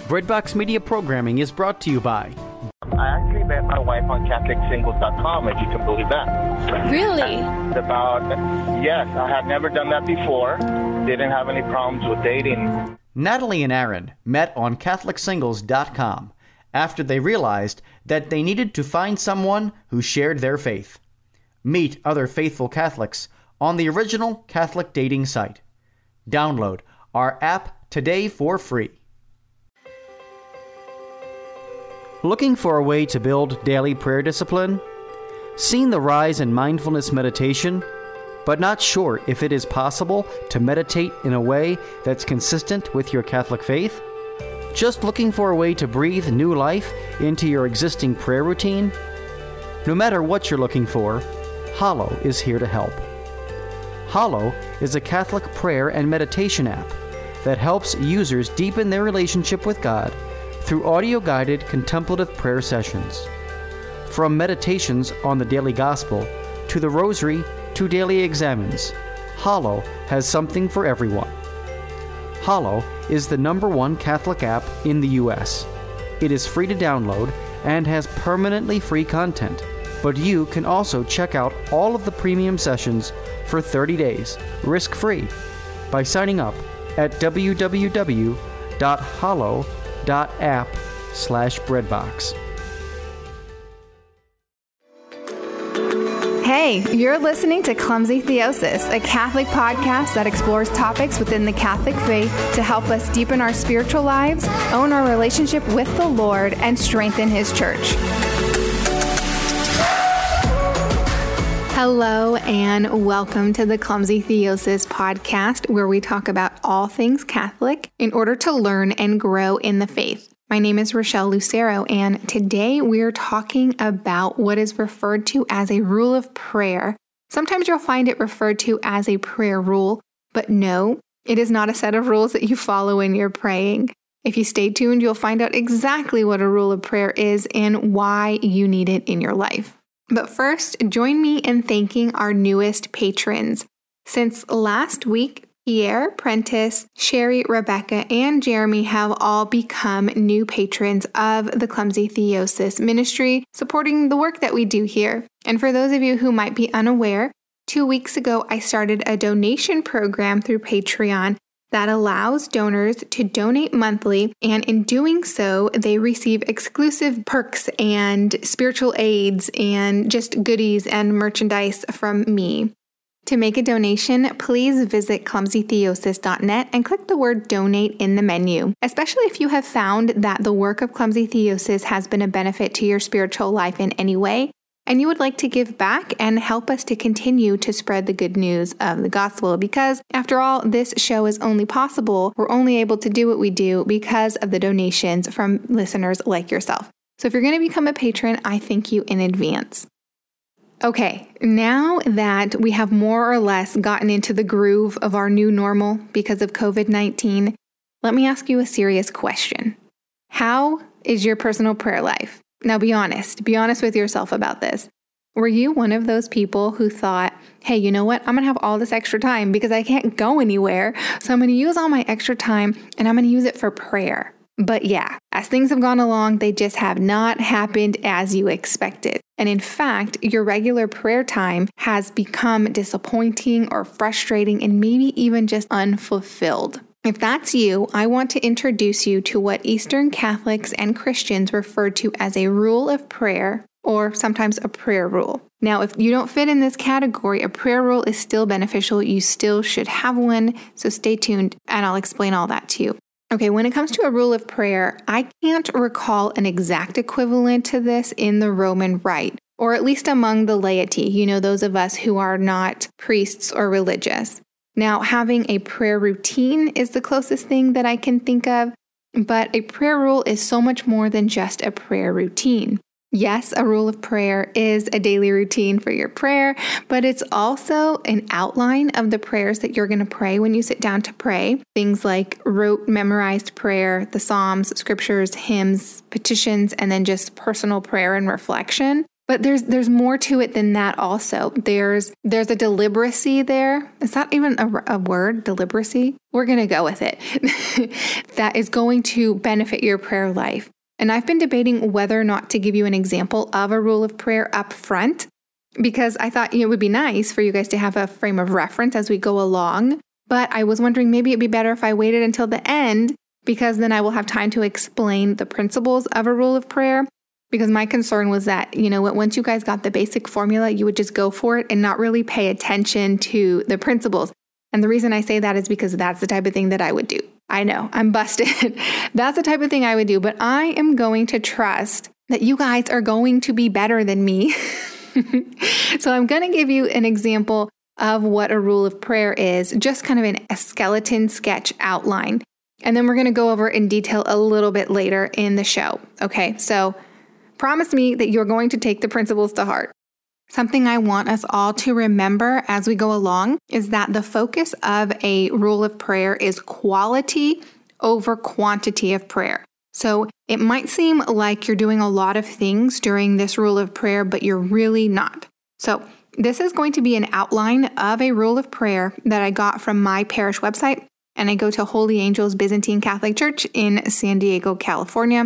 Breadbox Media programming is brought to you by... I actually met my wife on CatholicSingles.com, if you can believe that. Really? Yes, I had never done that before. Didn't have any problems with dating. Natalie and Aaron met on CatholicSingles.com after they realized that they needed to find someone who shared their faith. Meet other faithful Catholics on the original Catholic dating site. Download our app today for free. Looking for a way to build daily prayer discipline? Seen the rise in mindfulness meditation, but not sure if it is possible to meditate in a way that's consistent with your Catholic faith? Just looking for a way to breathe new life into your existing prayer routine? No matter what you're looking for, Hallow is here to help. Hallow is a Catholic prayer and meditation app that helps users deepen their relationship with God through audio-guided contemplative prayer sessions. From meditations on the daily gospel to the rosary to daily examens, Hallow has something for everyone. Hallow is the #1 Catholic app in the U.S. It is free to download and has permanently free content, but you can also check out all of the premium sessions for 30 days, risk-free, by signing up at www.hallow.app/breadbox. Hey, you're listening to Clumsy Theosis, a Catholic podcast that explores topics within the Catholic faith to help us deepen our spiritual lives, own our relationship with the Lord, and strengthen His church. Hello and welcome to the Clumsy Theosis podcast, where we talk about all things Catholic in order to learn and grow in the faith. My name is Rochelle Lucero, and today we're talking about what is referred to as a rule of prayer. Sometimes you'll find it referred to as a prayer rule, but no, it is not a set of rules that you follow when you're praying. If you stay tuned, you'll find out exactly what a rule of prayer is and why you need it in your life. But first, join me in thanking our newest patrons. Since last week, Pierre, Prentice, Sherry, Rebecca, and Jeremy have all become new patrons of the Clumsy Theosis ministry, supporting the work that we do here. And for those of you who might be unaware, 2 weeks ago, I started a donation program through Patreon that allows donors to donate monthly, and in doing so, they receive exclusive perks and spiritual aids and just goodies and merchandise from me. To make a donation, please visit clumsytheosis.net and click the word donate in the menu, especially if you have found that the work of Clumsy Theosis has been a benefit to your spiritual life in any way, and you would like to give back and help us to continue to spread the good news of the gospel, because after all, this show is only possible. We're only able to do what we do because of the donations from listeners like yourself. So if you're going to become a patron, I thank you in advance. Okay, now that we have more or less gotten into the groove of our new normal because of COVID-19, let me ask you a serious question. How is your personal prayer life? Now be honest with yourself about this. Were you one of those people who thought, hey, you know what? I'm going to have all this extra time because I can't go anywhere. So I'm going to use all my extra time and I'm going to use it for prayer. But yeah, as things have gone along, they just have not happened as you expected. And in fact, your regular prayer time has become disappointing or frustrating and maybe even just unfulfilled. If that's you, I want to introduce you to what Eastern Catholics and Christians refer to as a rule of prayer, or sometimes a prayer rule. Now, if you don't fit in this category, a prayer rule is still beneficial. You still should have one, so stay tuned and I'll explain all that to you. Okay, when it comes to a rule of prayer, I can't recall an exact equivalent to this in the Roman Rite, or at least among the laity, those of us who are not priests or religious. Now, having a prayer routine is the closest thing that I can think of, but a prayer rule is so much more than just a prayer routine. Yes, a rule of prayer is a daily routine for your prayer, but it's also an outline of the prayers that you're going to pray when you sit down to pray. Things like rote memorized prayer, the Psalms, scriptures, hymns, petitions, and then just personal prayer and reflection. But there's more to it than that also. There's a deliberacy there. Is that even a word, deliberacy? We're going to go with it. That is going to benefit your prayer life. And I've been debating whether or not to give you an example of a rule of prayer up front, because I thought it would be nice for you guys to have a frame of reference as we go along. But I was wondering maybe it'd be better if I waited until the end, because then I will have time to explain the principles of a rule of prayer. Because my concern was that, once you guys got the basic formula, you would just go for it and not really pay attention to the principles. And the reason I say that is because that's the type of thing that I would do. I know, I'm busted. That's the type of thing I would do. But I am going to trust that you guys are going to be better than me. So I'm going to give you an example of what a rule of prayer is, just kind of a skeleton sketch outline. And then we're going to go over it in detail a little bit later in the show. Okay, so promise me that you're going to take the principles to heart. Something I want us all to remember as we go along is that the focus of a rule of prayer is quality over quantity of prayer. So it might seem like you're doing a lot of things during this rule of prayer, but you're really not. So this is going to be an outline of a rule of prayer that I got from my parish website, and I go to Holy Angels Byzantine Catholic Church in San Diego, California.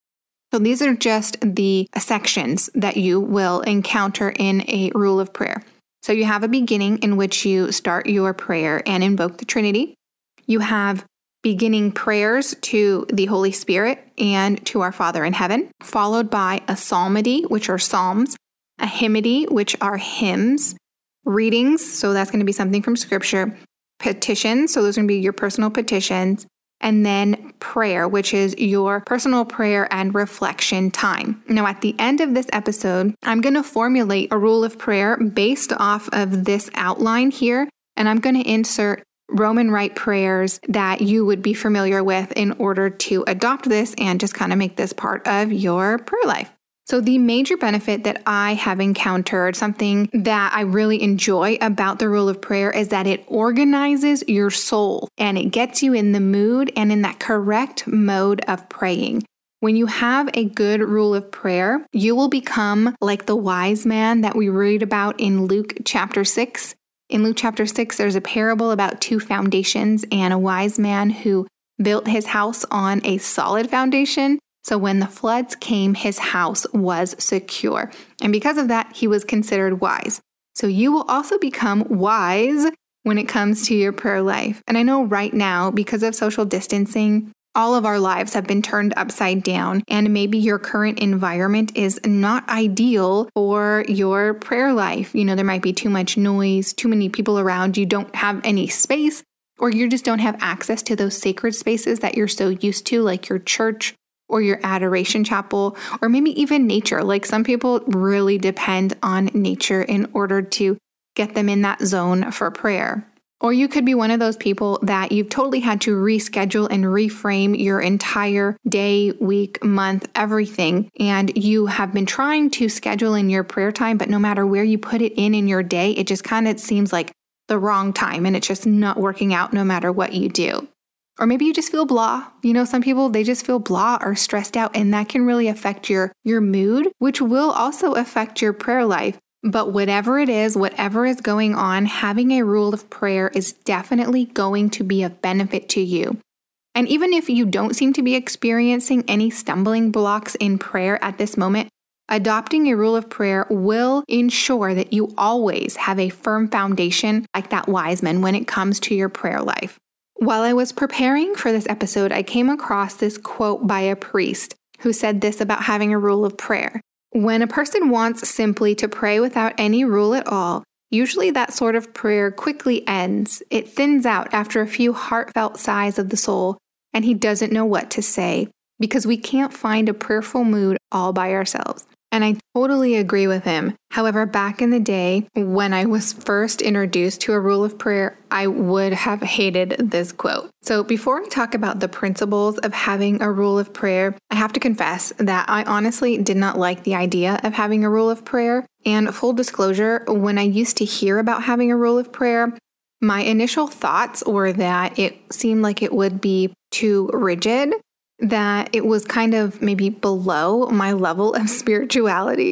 So these are just the sections that you will encounter in a rule of prayer. So you have a beginning in which you start your prayer and invoke the Trinity. You have beginning prayers to the Holy Spirit and to our Father in heaven, followed by a psalmody, which are psalms, a hymnody, which are hymns, readings, so that's going to be something from Scripture, petitions, so those are going to be your personal petitions, and then prayer, which is your personal prayer and reflection time. Now, at the end of this episode, I'm going to formulate a rule of prayer based off of this outline here, and I'm going to insert Roman Rite prayers that you would be familiar with in order to adopt this and just kind of make this part of your prayer life. So the major benefit that I have encountered, something that I really enjoy about the rule of prayer, is that it organizes your soul and it gets you in the mood and in that correct mode of praying. When you have a good rule of prayer, you will become like the wise man that we read about in Luke chapter 6. In Luke chapter 6, there's a parable about two foundations and a wise man who built his house on a solid foundation. So when the floods came, his house was secure. And because of that, he was considered wise. So you will also become wise when it comes to your prayer life. And I know right now, because of social distancing, all of our lives have been turned upside down, and maybe your current environment is not ideal for your prayer life. There might be too much noise, too many people around, you don't have any space, or you just don't have access to those sacred spaces that you're so used to, like your church or your adoration chapel, or maybe even nature. Like some people really depend on nature in order to get them in that zone for prayer. Or you could be one of those people that you've totally had to reschedule and reframe your entire day, week, month, everything. And you have been trying to schedule in your prayer time, but no matter where you put it in your day, it just kind of seems like the wrong time and it's just not working out no matter what you do. Or maybe you just feel blah. Some people, they just feel blah or stressed out, and that can really affect your mood, which will also affect your prayer life. But whatever it is, whatever is going on, having a rule of prayer is definitely going to be of benefit to you. And even if you don't seem to be experiencing any stumbling blocks in prayer at this moment, adopting a rule of prayer will ensure that you always have a firm foundation like that wise man when it comes to your prayer life. While I was preparing for this episode, I came across this quote by a priest who said this about having a rule of prayer. When a person wants simply to pray without any rule at all, usually that sort of prayer quickly ends. It thins out after a few heartfelt sighs of the soul, and he doesn't know what to say because we can't find a prayerful mood all by ourselves. And I totally agree with him. However, back in the day, when I was first introduced to a rule of prayer, I would have hated this quote. So before I talk about the principles of having a rule of prayer, I have to confess that I honestly did not like the idea of having a rule of prayer. And full disclosure, when I used to hear about having a rule of prayer, my initial thoughts were that it seemed like it would be too rigid, that it was kind of maybe below my level of spirituality.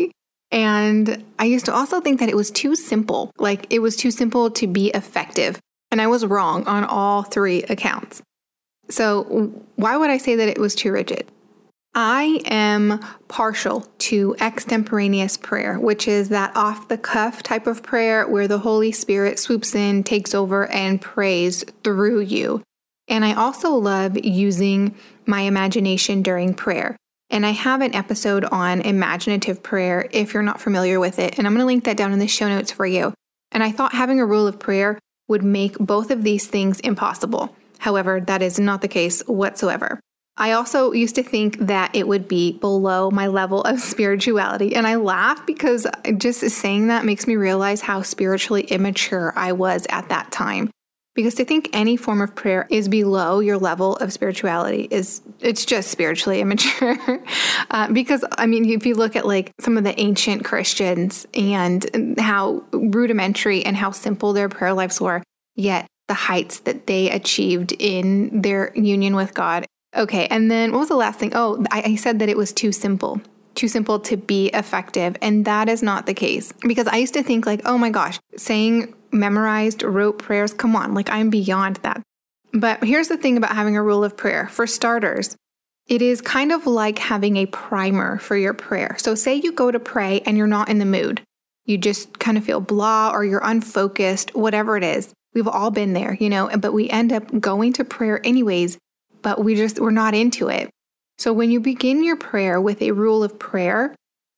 And I used to also think that it was too simple. Like it was too simple to be effective. And I was wrong on all 3 accounts. So why would I say that it was too rigid? I am partial to extemporaneous prayer, which is that off-the-cuff type of prayer where the Holy Spirit swoops in, takes over, and prays through you. And I also love using my imagination during prayer. And I have an episode on imaginative prayer if you're not familiar with it. And I'm going to link that down in the show notes for you. And I thought having a rule of prayer would make both of these things impossible. However, that is not the case whatsoever. I also used to think that it would be below my level of spirituality. And I laugh because just saying that makes me realize how spiritually immature I was at that time. Because to think any form of prayer is below your level of spirituality it's just spiritually immature. Because, I mean, if you look at like some of the ancient Christians and how rudimentary and how simple their prayer lives were, yet the heights that they achieved in their union with God. Okay, and then what was the last thing? Oh, I said that it was too simple to be effective. And that is not the case. Because I used to think like, oh my gosh, saying memorized rote prayers, come on, like I'm beyond that. But here's the thing about having a rule of prayer. For starters, it is kind of like having a primer for your prayer. So say you go to pray and you're not in the mood. You just kind of feel blah or you're unfocused, whatever it is. We've all been there, but we end up going to prayer anyways, but we're not into it. So when you begin your prayer with a rule of prayer,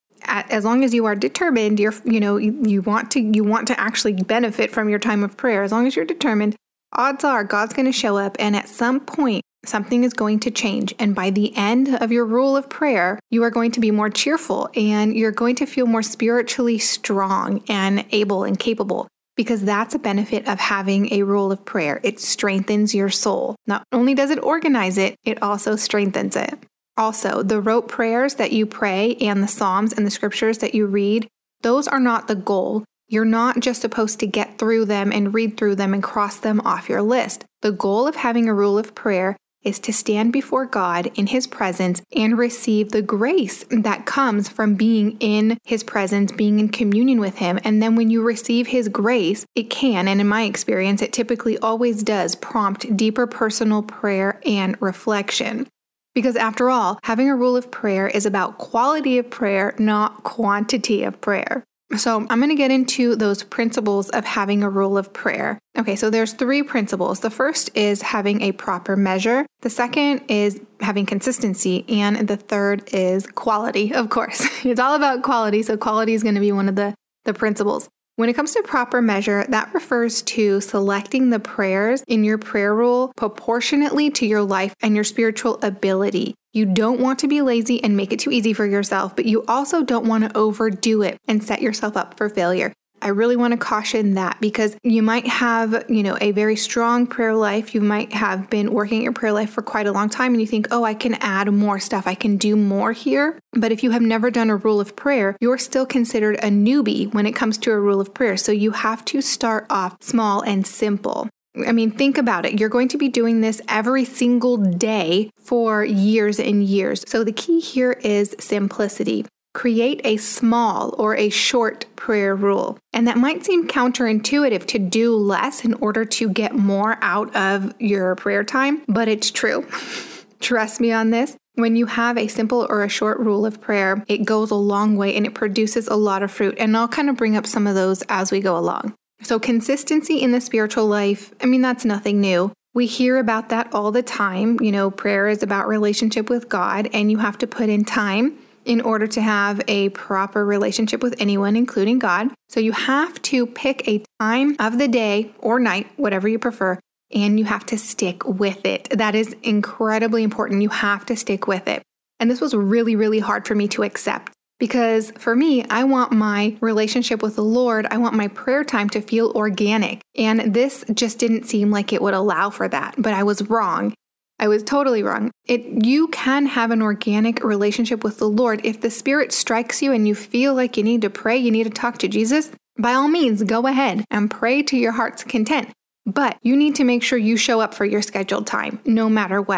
as long as you are determined, you want to actually benefit from your time of prayer. As long as you're determined, odds are God's going to show up, and at some point, something is going to change. And by the end of your rule of prayer, you are going to be more cheerful, and you're going to feel more spiritually strong and able and capable. Because that's a benefit of having a rule of prayer. It strengthens your soul. Not only does it organize it, it also strengthens it. Also, the rote prayers that you pray and the Psalms and the scriptures that you read, those are not the goal. You're not just supposed to get through them and read through them and cross them off your list. The goal of having a rule of prayer is to stand before God in His presence and receive the grace that comes from being in His presence, being in communion with Him. And then when you receive His grace, it can, and in my experience, it typically always does prompt deeper personal prayer and reflection. Because after all, having a rule of prayer is about quality of prayer, not quantity of prayer. So I'm going to get into those principles of having a rule of prayer. Okay, so there's 3 principles. The first is having a proper measure. The second is having consistency. And the third is quality, of course. It's all about quality, so quality is going to be one of the principles. When it comes to proper measure, that refers to selecting the prayers in your prayer rule proportionately to your life and your spiritual ability. You don't want to be lazy and make it too easy for yourself, but you also don't want to overdo it and set yourself up for failure. I really want to caution that because you might have, a very strong prayer life. You might have been working at your prayer life for quite a long time and you think, oh, I can add more stuff. I can do more here. But if you have never done a rule of prayer, you're still considered a newbie when it comes to a rule of prayer. So you have to start off small and simple. I mean, think about it. You're going to be doing this every single day for years and years. So the key here is simplicity. Create a small or a short prayer rule. And that might seem counterintuitive to do less in order to get more out of your prayer time, but it's true. Trust me on this. When you have a simple or a short rule of prayer, it goes a long way and it produces a lot of fruit. And I'll kind of bring up some of those as we go along. So consistency in the spiritual life, that's nothing new. We hear about that all the time. Prayer is about relationship with God, and you have to put in time in order to have a proper relationship with anyone, including God. So you have to pick a time of the day or night, whatever you prefer, and you have to stick with it. That is incredibly important. You have to stick with it. And this was really, really hard for me to accept. Because for me, I want my relationship with the Lord, I want my prayer time to feel organic. And this just didn't seem like it would allow for that. But I was wrong. I was totally wrong. You can have an organic relationship with the Lord. If the Spirit strikes you and you feel like you need to pray, you need to talk to Jesus, by all means, go ahead and pray to your heart's content. But you need to make sure you show up for your scheduled time, no matter what.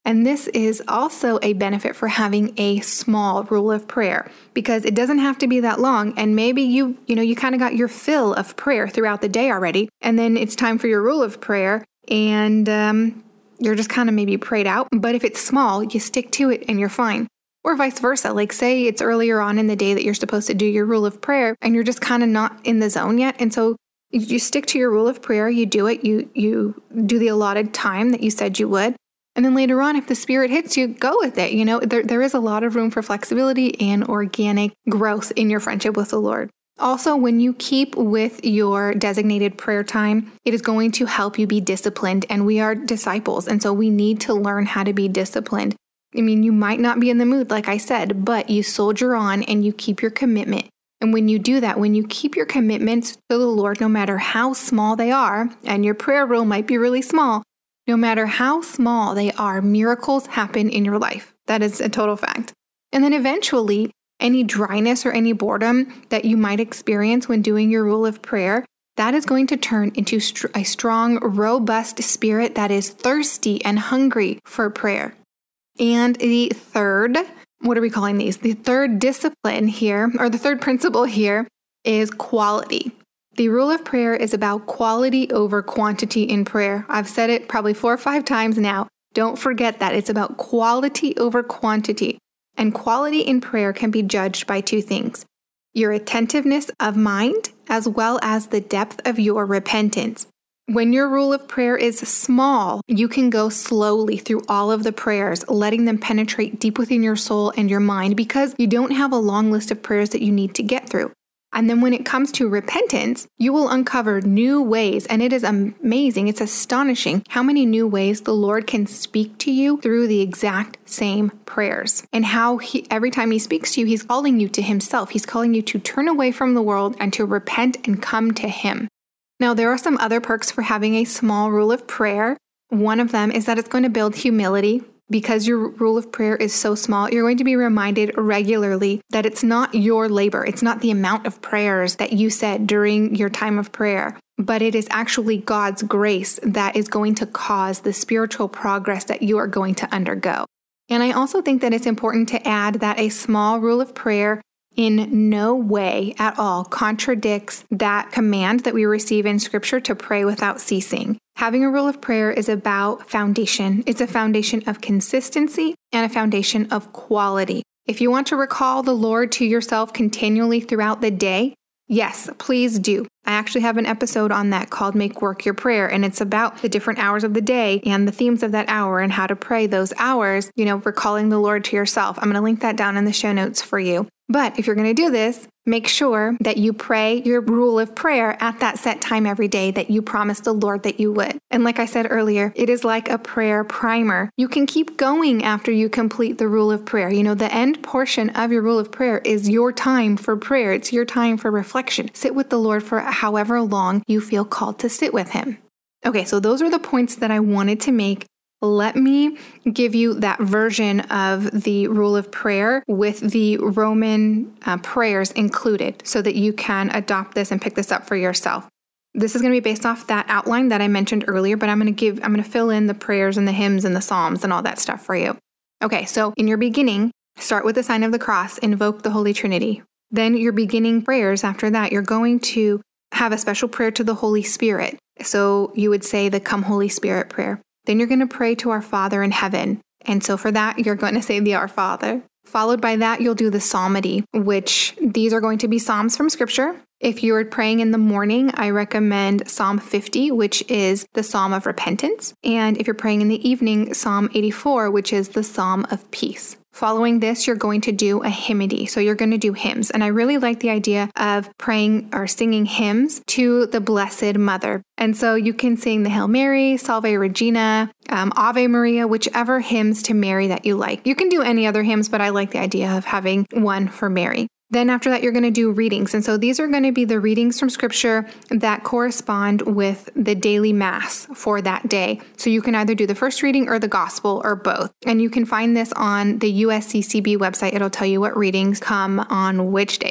And this is also a benefit for having a small rule of prayer, because it doesn't have to be that long. And maybe you kind of got your fill of prayer throughout the day already. And then it's time for your rule of prayer and you're just kind of maybe prayed out. But if it's small, you stick to it and you're fine. Or vice versa. Like say it's earlier on in the day that you're supposed to do your rule of prayer and you're just kind of not in the zone yet. And so you stick to your rule of prayer, you do it, you do the allotted time that you said you would. And then later on, if the Spirit hits you, go with it. There is a lot of room for flexibility and organic growth in your friendship with the Lord. Also, when you keep with your designated prayer time, it is going to help you be disciplined. And we are disciples. And so we need to learn how to be disciplined. I mean, you might not be in the mood, like I said, but you soldier on and you keep your commitment. And when you do that, when you keep your commitments to the Lord, no matter how small they are, and your prayer rule might be really small, no matter how small they are, miracles happen in your life. That is a total fact. And then eventually, any dryness or any boredom that you might experience when doing your rule of prayer, that is going to turn into a strong, robust spirit that is thirsty and hungry for prayer. And the third, what are we calling these? The third discipline here, or the third principle here, is quality. The rule of prayer is about quality over quantity in prayer. I've said it probably 4 or 5 times now. Don't forget that. It's about quality over quantity. And quality in prayer can be judged by 2 things: your attentiveness of mind, as well as the depth of your repentance. When your rule of prayer is small, you can go slowly through all of the prayers, letting them penetrate deep within your soul and your mind, because you don't have a long list of prayers that you need to get through. And then when it comes to repentance, you will uncover new ways. And it is amazing. It's astonishing how many new ways the Lord can speak to you through the exact same prayers. And how every time he speaks to you, he's calling you to himself. He's calling you to turn away from the world and to repent and come to him. Now, there are some other perks for having a small rule of prayer. One of them is that it's going to build humility. Because your rule of prayer is so small, you're going to be reminded regularly that it's not your labor. It's not the amount of prayers that you said during your time of prayer, but it is actually God's grace that is going to cause the spiritual progress that you are going to undergo. And I also think that it's important to add that a small rule of prayer in no way at all contradicts that command that we receive in Scripture to pray without ceasing. Having a rule of prayer is about foundation. It's a foundation of consistency and a foundation of quality. If you want to recall the Lord to yourself continually throughout the day, yes, please do. I actually have an episode on that called Make Work Your Prayer, and it's about the different hours of the day and the themes of that hour and how to pray those hours, recalling the Lord to yourself. I'm going to link that down in the show notes for you. But if you're going to do this, make sure that you pray your rule of prayer at that set time every day that you promised the Lord that you would. And like I said earlier, it is like a prayer primer. You can keep going after you complete the rule of prayer. The end portion of your rule of prayer is your time for prayer. It's your time for reflection. Sit with the Lord for however long you feel called to sit with him. Okay, so those are the points that I wanted to make. Let me give you that version of the rule of prayer with the Roman prayers included so that you can adopt this and pick this up for yourself. This is going to be based off that outline that I mentioned earlier, but I'm going to fill in the prayers and the hymns and the psalms and all that stuff for you. Okay, so in your beginning, start with the sign of the cross, invoke the Holy Trinity. Then your beginning prayers after that, you're going to have a special prayer to the Holy Spirit. So you would say the Come Holy Spirit prayer. Then you're going to pray to our Father in heaven. And so for that, you're going to say the Our Father. Followed by that, you'll do the psalmody, which these are going to be psalms from Scripture. If you're praying in the morning, I recommend Psalm 50, which is the Psalm of Repentance. And if you're praying in the evening, Psalm 84, which is the Psalm of Peace. Following this, you're going to do a hymnody. So you're going to do hymns. And I really like the idea of praying or singing hymns to the Blessed Mother. And so you can sing the Hail Mary, Salve Regina, Ave Maria, whichever hymns to Mary that you like. You can do any other hymns, but I like the idea of having one for Mary. Then after that, you're going to do readings. And so these are going to be the readings from Scripture that correspond with the daily Mass for that day. So you can either do the first reading or the Gospel or both. And you can find this on the USCCB website. It'll tell you what readings come on which days.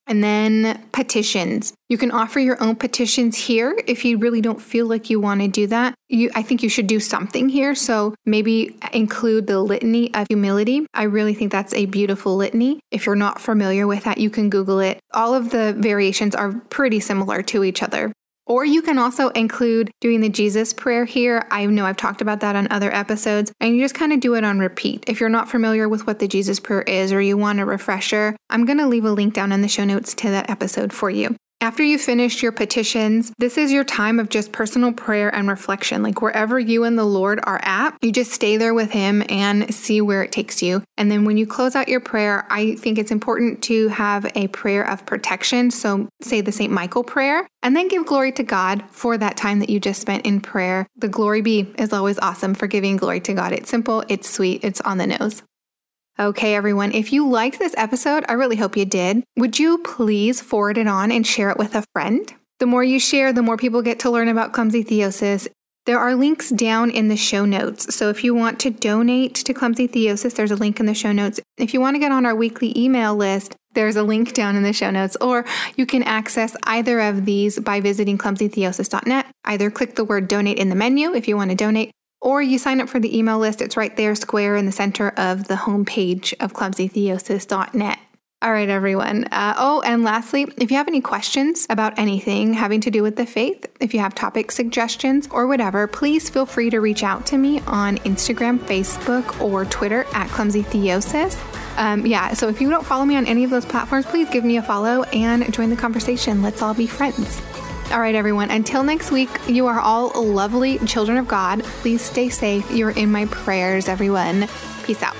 And then petitions. You can offer your own petitions here if you really don't feel like you want to do that. I think you should do something here. So maybe include the litany of humility. I really think that's a beautiful litany. If you're not familiar with that, you can Google it. All of the variations are pretty similar to each other. Or you can also include doing the Jesus prayer here. I know I've talked about that on other episodes, and you just kind of do it on repeat. If you're not familiar with what the Jesus prayer is or you want a refresher, I'm going to leave a link down in the show notes to that episode for you. After you finish your petitions, this is your time of just personal prayer and reflection. Like wherever you and the Lord are at, you just stay there with Him and see where it takes you. And then when you close out your prayer, I think it's important to have a prayer of protection. So say the St. Michael prayer, and then give glory to God for that time that you just spent in prayer. The glory be is always awesome for giving glory to God. It's simple, it's sweet, it's on the nose. Okay, everyone, if you liked this episode, I really hope you did. Would you please forward it on and share it with a friend? The more you share, the more people get to learn about Clumsy Theosis. There are links down in the show notes. So if you want to donate to Clumsy Theosis, there's a link in the show notes. If you want to get on our weekly email list, there's a link down in the show notes. Or you can access either of these by visiting clumsytheosis.net. Either click the word donate in the menu if you want to donate, or you sign up for the email list. It's right there, square in the center of the homepage of clumsytheosis.net. All right, everyone. And lastly, if you have any questions about anything having to do with the faith, if you have topic suggestions or whatever, please feel free to reach out to me on Instagram, Facebook, or Twitter at clumsytheosis. So if you don't follow me on any of those platforms, please give me a follow and join the conversation. Let's all be friends. All right, everyone. Until next week, you are all lovely children of God. Please stay safe. You're in my prayers, everyone. Peace out.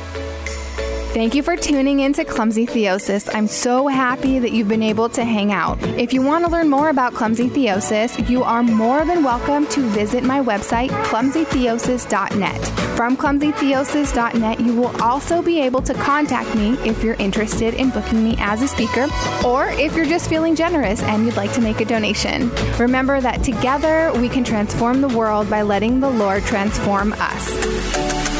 Thank you for tuning in to Clumsy Theosis. I'm so happy that you've been able to hang out. If you want to learn more about Clumsy Theosis, you are more than welcome to visit my website, clumsytheosis.net. From clumsytheosis.net, you will also be able to contact me if you're interested in booking me as a speaker, or if you're just feeling generous and you'd like to make a donation. Remember that together we can transform the world by letting the Lord transform us.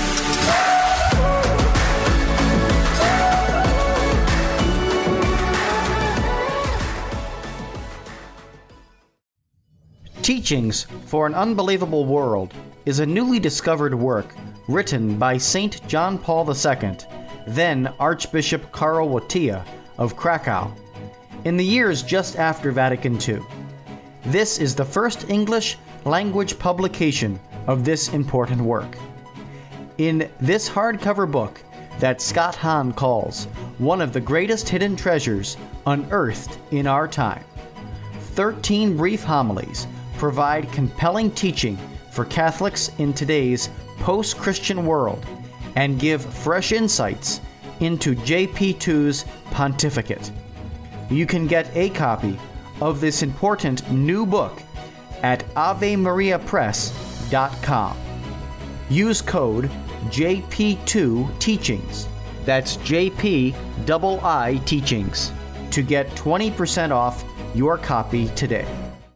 Teachings for an Unbelievable World is a newly discovered work written by St. John Paul II, then Archbishop Karol Wojtyła of Krakow, in the years just after Vatican II. This is the first English language publication of this important work. In this hardcover book that Scott Hahn calls one of the greatest hidden treasures unearthed in our time, 13 brief homilies provide compelling teaching for Catholics in today's post-Christian world and give fresh insights into JP2's pontificate. You can get a copy of this important new book at AveMariaPress.com. Use code JP2Teachings, that's JPII Teachings, to get 20% off your copy today.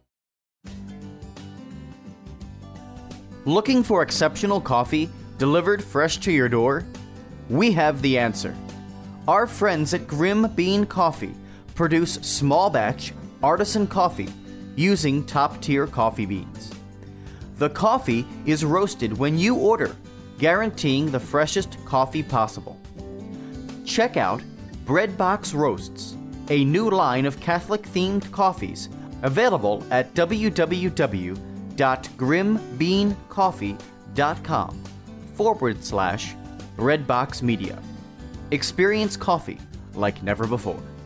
Looking for exceptional coffee delivered fresh to your door? We have the answer. Our friends at Grim Bean Coffee produce small batch artisan coffee using top-tier coffee beans. The coffee is roasted when you order, guaranteeing the freshest coffee possible. Check out Breadbox Roasts, a new line of Catholic-themed coffees available at www.grimbeancoffee.com/Redbox Media. Experience coffee like never before.